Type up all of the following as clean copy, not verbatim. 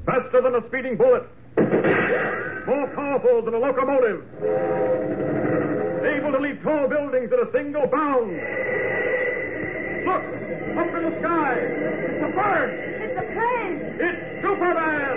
Faster than a speeding bullet. More powerful than a locomotive. Able to leap tall buildings at a single bound. Look! Up in the sky! It's a bird! It's a plane! It's Superman!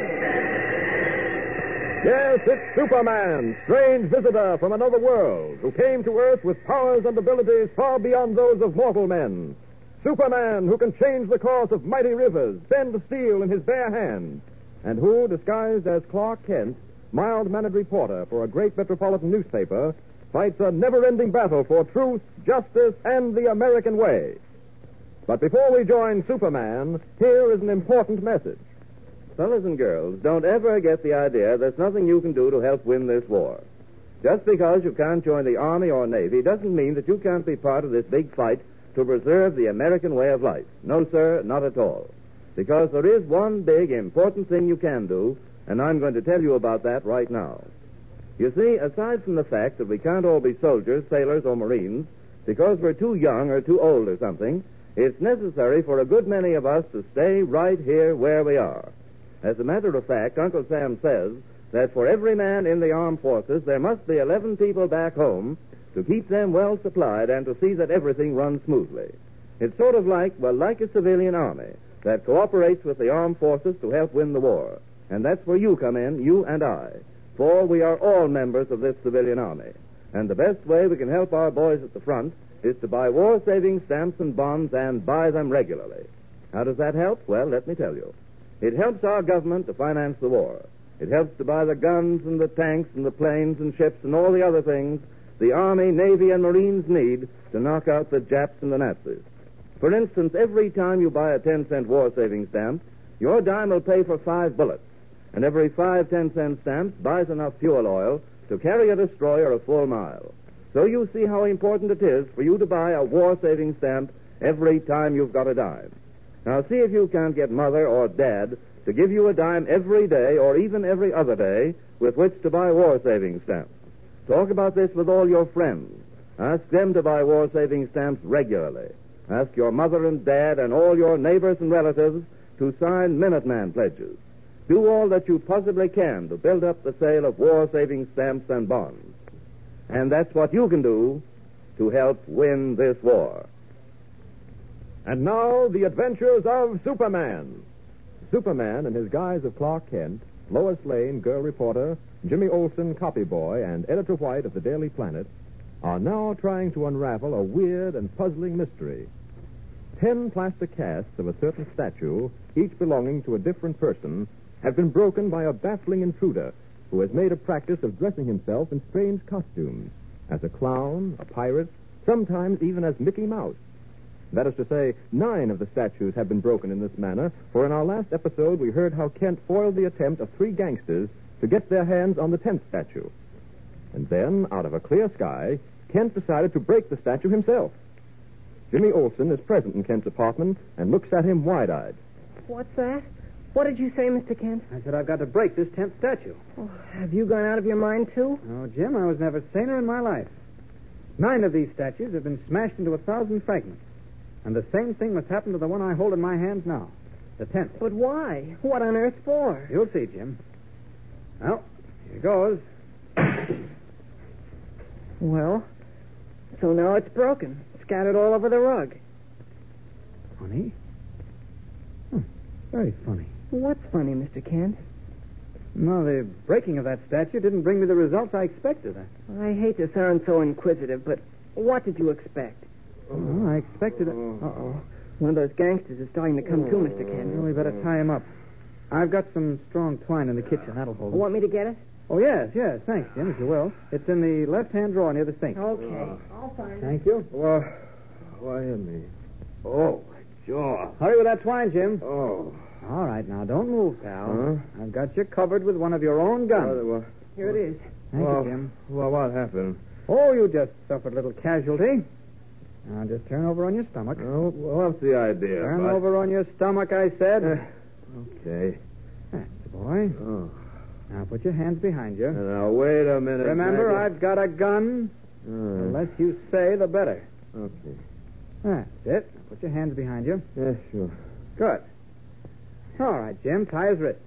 Yes, it's Superman, strange visitor from another world, who came to Earth with powers and abilities far beyond those of mortal men. Superman, who can change the course of mighty rivers, bend steel in his bare hands, and who, disguised as Clark Kent, mild-mannered reporter for a great metropolitan newspaper, fights a never-ending battle for truth, justice, and the American way. But before we join Superman, here is an important message. Fellas and girls, don't ever get the idea there's nothing you can do to help win this war. Just because you can't join the Army or Navy doesn't mean that you can't be part of this big fight to preserve the American way of life. No, sir, not at all. Because there is one big, important thing you can do, and I'm going to tell you about that right now. You see, aside from the fact that we can't all be soldiers, sailors, or Marines, because we're too young or too old or something, it's necessary for a good many of us to stay right here where we are. As a matter of fact, Uncle Sam says that for every man in the armed forces, there must be 11 people back home to keep them well supplied and to see that everything runs smoothly. It's sort of like a civilian army that cooperates with the armed forces to help win the war. And that's where you come in, you and I. For we are all members of this civilian army. And the best way we can help our boys at the front is to buy war-saving stamps and bonds and buy them regularly. How does that help? Well, let me tell you. It helps our government to finance the war. It helps to buy the guns and the tanks and the planes and ships and all the other things the Army, Navy, and Marines need to knock out the Japs and the Nazis. For instance, every time you buy a 10-cent war-saving stamp, your dime will pay for 5 bullets. And every 5 10-cent stamps buys enough fuel oil to carry a destroyer a full mile. So you see how important it is for you to buy a war-saving stamp every time you've got a dime. Now, see if you can't get Mother or Dad to give you a dime every day or even every other day with which to buy war-saving stamps. Talk about this with all your friends. Ask them to buy war-saving stamps regularly. Ask your mother and dad and all your neighbors and relatives to sign Minuteman pledges. Do all that you possibly can to build up the sale of war-saving stamps and bonds. And that's what you can do to help win this war. And now, the adventures of Superman. Superman, in his guise of Clark Kent, Lois Lane, girl reporter, Jimmy Olsen, copy boy, and Editor White of the Daily Planet, are now trying to unravel a weird and puzzling mystery. 10 plaster casts of a certain statue, each belonging to a different person, have been broken by a baffling intruder who has made a practice of dressing himself in strange costumes, as a clown, a pirate, sometimes even as Mickey Mouse. That is to say, 9 of the statues have been broken in this manner, for in our last episode we heard how Kent foiled the attempt of 3 gangsters to get their hands on the 10th statue. And then, out of a clear sky, Kent decided to break the statue himself. Jimmy Olsen is present in Kent's apartment and looks at him wide-eyed. What's that? What did you say, Mr. Kent? I said I've got to break this 10th statue. Oh, have you gone out of your mind, too? Oh, Jim, I was never saner in my life. 9 of these statues have been smashed into 1,000 fragments. And the same thing must happen to the one I hold in my hands now. The 10th. But why? What on earth for? You'll see, Jim. Well, here goes. Well, so now it's broken. Scattered all over the rug. Funny. Very funny. What's funny, Mr. Kent? No, the breaking of that statue didn't bring me the results I expected. I hate to sound so inquisitive, but what did you expect? Oh, I expected it. Uh-oh. One of those gangsters is starting to come too, Mr. Kent. Well, we better tie him up. I've got some strong twine in the kitchen. That'll hold him. Want me to get it? Oh, yes. Thanks, Jim, if you will. It's in the left-hand drawer near the sink. Okay. I'll find it. Thank you. Well, why me? Oh, my jaw. Hurry with that twine, Jim. Oh. All right, now, don't move, pal. Huh? I've got you covered with one of your own guns. Here it is. Thank you, Jim. Well, what happened? Oh, you just suffered a little casualty. Now, just turn over on your stomach. Oh, what's the idea? Turn over on your stomach, I said. Okay. That's the boy. Oh. Now, put your hands behind you. Now, wait a minute. Remember, I've got a gun. The less you say, the better. Okay. That's it. Now, put your hands behind you. Yeah, sure. Good. All right, Jim, tie his wrists.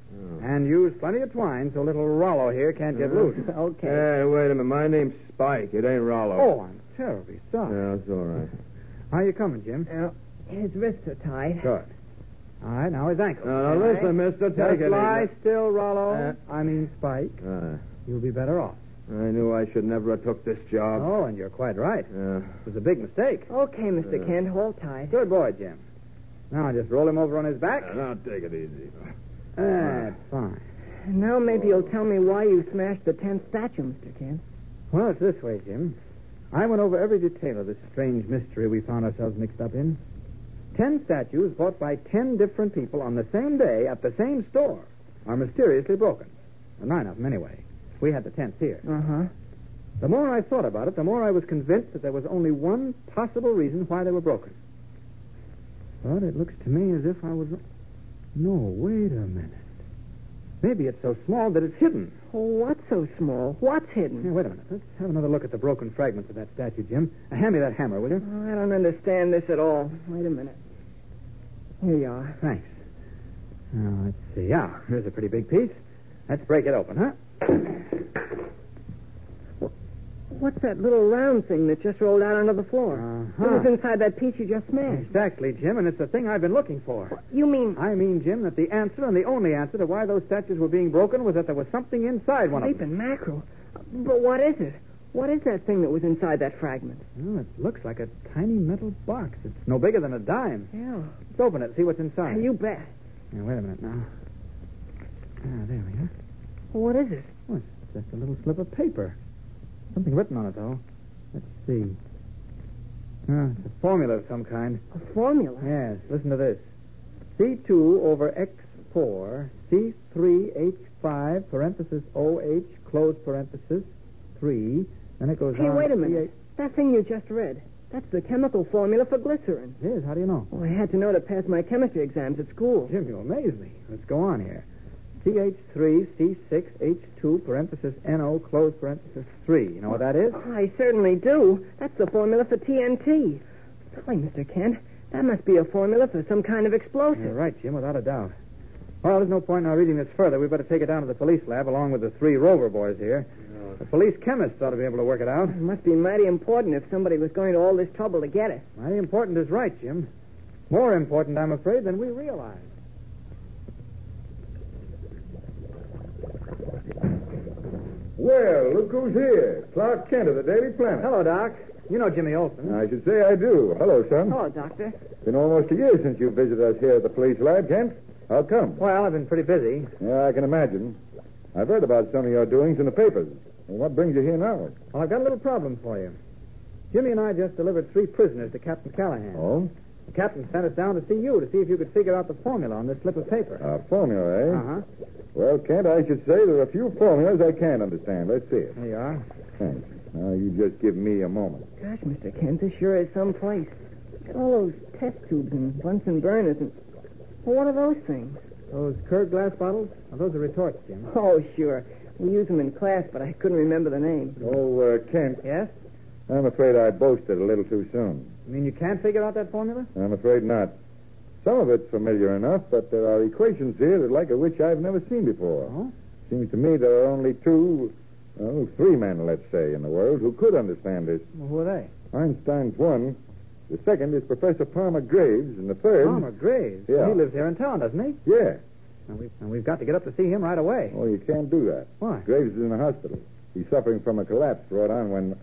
And use plenty of twine so little Rollo here can't get loose. Okay. Hey, wait a minute. My name's Spike. It ain't Rollo. Oh, I'm terribly sorry. Yeah, it's all right. How you coming, Jim? His wrists are tied. Good. All right, now his ankle. Now, listen, mister. Take Just it lie easy. still, Rollo. I mean, Spike. You'll be better off. I knew I should never have took this job. Oh, and you're quite right. Yeah. It was a big mistake. Okay, Mr. Kent, hold tight. Good boy, Jim. Now just roll him over on his back. Now, take it easy. That's fine. Now maybe you'll tell me why you smashed the 10th statue, Mr. Kent. Well, it's this way, Jim. I went over every detail of this strange mystery we found ourselves mixed up in. 10 statues bought by 10 different people on the same day at the same store are mysteriously broken. Well, 9 of them, anyway. We had the 10th here. Uh-huh. The more I thought about it, the more I was convinced that there was only one possible reason why they were broken. But it looks to me as if I was... No, wait a minute. Maybe it's so small that it's hidden. Oh, what's so small? What's hidden? Here, wait a minute. Let's have another look at the broken fragments of that statue, Jim. Hand me that hammer, will you? Oh, I don't understand this at all. Wait a minute. Here you are. Thanks. Now, let's see. Yeah, here's a pretty big piece. Let's break it open, huh? What's that little round thing that just rolled out onto the floor? Uh-huh. It was inside that piece you just smashed. Exactly, Jim, and it's the thing I've been looking for. You mean... I mean, Jim, that the answer and the only answer to why those statues were being broken was that there was something inside one of them. Sleeping mackerel. But what is it? What is that thing that was inside that fragment? Well, it looks like a tiny metal box. It's no bigger than a dime. Yeah. Let's open it, see what's inside. You bet. Now, wait a minute now. There we are. Well, what is it? Oh, it's just a little slip of paper. Something written on it, though. Let's see. It's a formula of some kind. A formula? Yes, listen to this. C2 over X4, C3H5, parenthesis OH, close parenthesis, 3. Then it goes on... Hey, wait a minute. That thing you just read. That's the chemical formula for glycerin. It is? How do you know? Oh, I had to know to pass my chemistry exams at school. Jim, you amaze me. Let's go on here. CH3C6H2, parenthesis NO, close parenthesis 3. You know what that is? I certainly do. That's the formula for TNT. Golly, Mr. Kent, that must be a formula for some kind of explosive. You're right, Jim, without a doubt. Well, there's no point in our reading this further. We'd better take it down to the police lab along with the 3 Rover boys here. The police chemists ought to be able to work it out. It must be mighty important if somebody was going to all this trouble to get it. Mighty important is right, Jim. More important, I'm afraid, than we realize. Well, look who's here. Clark Kent of the Daily Planet. Hello, Doc. You know Jimmy Olsen. I should say I do. Hello, son. Hello, Doctor. Been almost a year since you visited us here at the police lab, Kent. How come? Well, I've been pretty busy. Yeah, I can imagine. I've read about some of your doings in the papers. Well, what brings you here now? Well, I've got a little problem for you. Jimmy and I just delivered 3 prisoners to Captain Callahan. Oh? The captain sent us down to see you to see if you could figure out the formula on this slip of paper. Formula, eh? Uh-huh. Well, Kent, I should say there are a few formulas I can't understand. Let's see it. There you are. Thanks. Now, you just give me a moment. Gosh, Mr. Kent, this sure is some place. Got all those test tubes and Bunsen burners and... Well, what are those things? Those curved glass bottles? Well, those are retorts, Jim. Oh, sure. We use them in class, but I couldn't remember the name. Oh, Kent, Yes? I'm afraid I boasted a little too soon. You mean you can't figure out that formula? I'm afraid not. Some of it's familiar enough, but there are equations here that like which I've never seen before. Oh? Seems to me there are only 3 men, let's say, in the world who could understand this. Well, who are they? Einstein's one. The second is Professor Palmer Graves, and the third... Palmer Graves. Yeah. He lives here in town, doesn't he? Yeah. And we've got to get up to see him right away. Oh, you can't do that. Why? Graves is in the hospital. He's suffering from a collapse brought on when...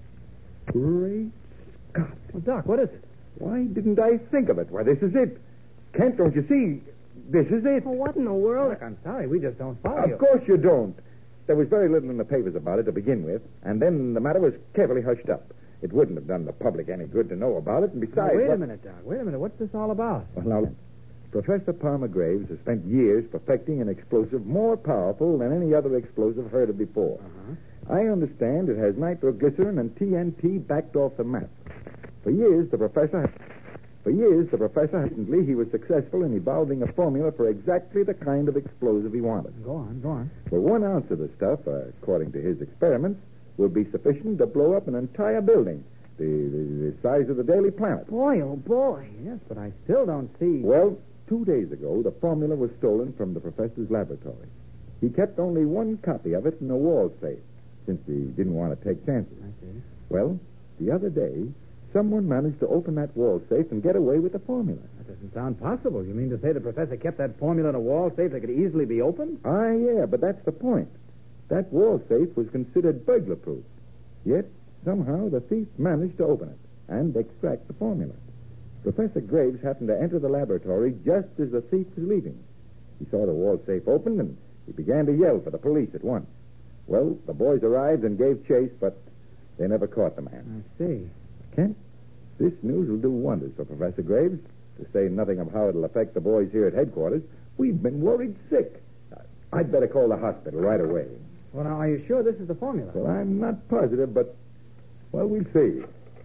Great Scott. Well, Doc, what is it? Why didn't I think of it? Why, this is it. Kent, don't you see? This is it. Well, what in the world? Doc, I'm sorry. We just don't follow you. Of course you don't. There was very little in the papers about it to begin with, and then the matter was carefully hushed up. It wouldn't have done the public any good to know about it, and besides... Now, wait a minute, Doc. Wait a minute. What's this all about? Well, now, Professor Palmer Graves has spent years perfecting an explosive more powerful than any other explosive heard of before. Uh-huh. I understand it has nitroglycerin and TNT backed off the map. For years, the professor recently, he was successful in evolving a formula for exactly the kind of explosive he wanted. Go on. Well, 1 ounce of the stuff, according to his experiments, will be sufficient to blow up an entire building, the size of the Daily Planet. Boy, oh, boy. Yes, but I still don't see... Well, 2 days ago, the formula was stolen from the professor's laboratory. He kept only one copy of it in a wall safe, since he didn't want to take chances. I see. Well, the other day, someone managed to open that wall safe and get away with the formula. That doesn't sound possible. You mean to say the professor kept that formula in a wall safe that could easily be opened? Ah, yeah, but that's the point. That wall safe was considered burglar-proof. Yet, somehow, the thief managed to open it and extract the formula. Professor Graves happened to enter the laboratory just as the thief was leaving. He saw the wall safe open, and he began to yell for the police at once. Well, the boys arrived and gave chase, but they never caught the man. I see. Kent, this news will do wonders for Professor Graves. To say nothing of how it'll affect the boys here at headquarters, we've been worried sick. I'd better call the hospital right away. Well, now, are you sure this is the formula? Well, I'm not positive, but, well, we'll see.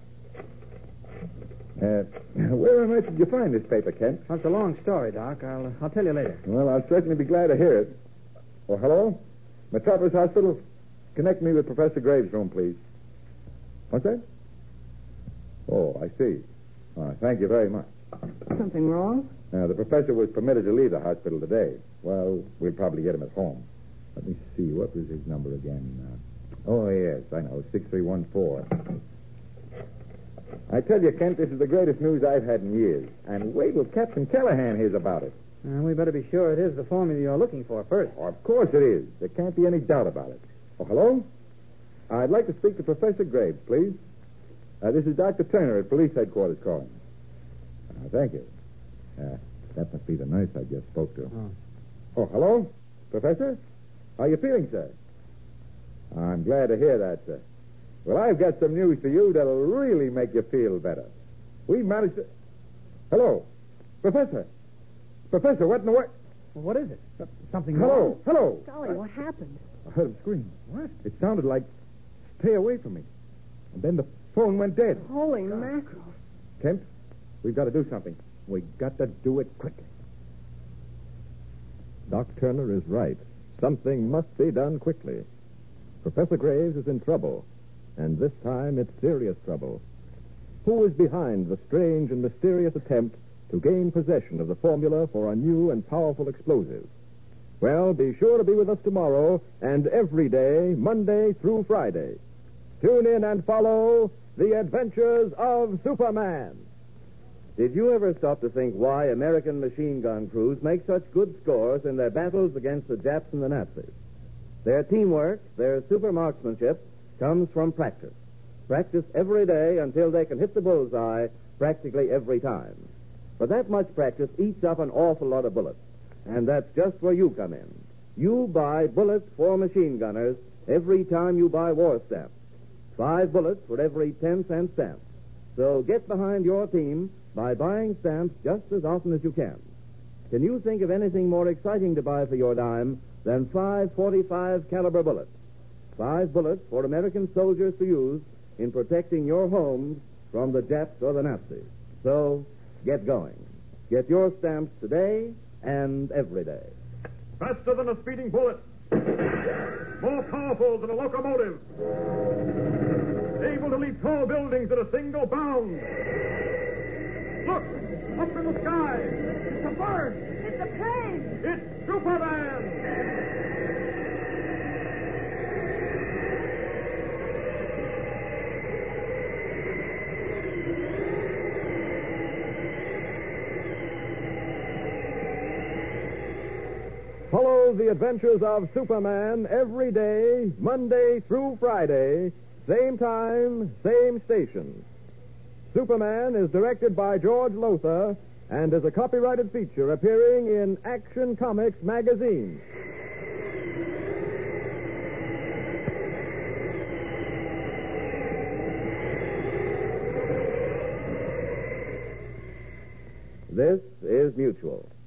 Where on earth did you find this paper, Kent? Well, it's a long story, Doc. I'll tell you later. Well, I'll certainly be glad to hear it. Oh, hello? Metropolis Hospital? Connect me with Professor Graves' room, please. What's that? Oh, I see. Thank you very much. Something wrong? The professor was permitted to leave the hospital today. Well, we'll probably get him at home. Let me see. What was his number again? Oh, yes, I know. 6314. I tell you, Kent, this is the greatest news I've had in years. And wait till Captain Callahan hears about it. We better be sure it is the formula you're looking for first. Oh, of course it is. There can't be any doubt about it. Oh, hello? I'd like to speak to Professor Graves, please. This is Dr. Turner at police headquarters calling. Thank you. That must be the nurse I just spoke to. Oh, hello? Professor? How are you feeling, sir? I'm glad to hear that, sir. Well, I've got some news for you that'll really make you feel better. We managed to... Hello? Professor? Professor, what in the world? Well, what is it? Something Hello? wrong? Hello? Golly, what happened? I heard him scream. What? It sounded like, stay away from me. And then the phone went dead. Holy mackerel. Kent, we've got to do something. We've got to do it quickly. Doc Turner is right. Something must be done quickly. Professor Graves is in trouble, and this time it's serious trouble. Who is behind the strange and mysterious attempt to gain possession of the formula for a new and powerful explosive? Well, be sure to be with us tomorrow and every day, Monday through Friday. Tune in and follow The Adventures of Superman. Did you ever stop to think why American machine gun crews make such good scores in their battles against the Japs and the Nazis? Their teamwork, their super marksmanship, comes from practice. Practice every day until they can hit the bullseye practically every time. But that much practice eats up an awful lot of bullets. And that's just where you come in. You buy bullets for machine gunners every time you buy war stamps. 5 bullets for every 10-cent stamp. So get behind your team by buying stamps just as often as you can. Can you think of anything more exciting to buy for your dime than 5 .45 caliber bullets? 5 bullets for American soldiers to use in protecting your homes from the Japs or the Nazis. So get going. Get your stamps today and every day. Faster than a speeding bullet. More powerful than a locomotive. Able to leap tall buildings at a single bound. Look! Up in the sky! It's a bird! It's a plane! It's Superman! Follow the adventures of Superman every day, Monday through Friday, same time, same station. Superman is directed by George Lothar and is a copyrighted feature appearing in Action Comics magazine. This is Mutual.